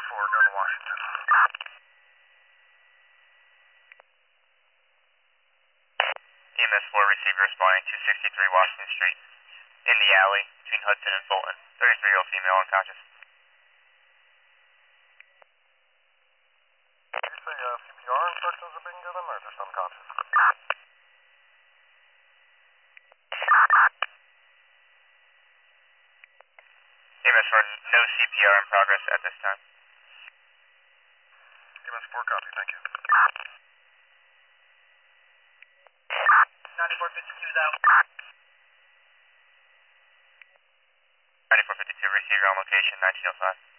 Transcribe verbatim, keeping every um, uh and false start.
four, go to Washington. E M S four receiver responding two sixty-three Washington Street. In the alley between Hudson and Fulton. thirty-three-year-old female unconscious. Did you say uh, C P R instructions are being given or just unconscious? E M S four, no C P R in progress at this time. E M S four, copy, thank you. ninety-four fifty-two is out. ninety-four fifty-two, receiver on location, nineteen oh five.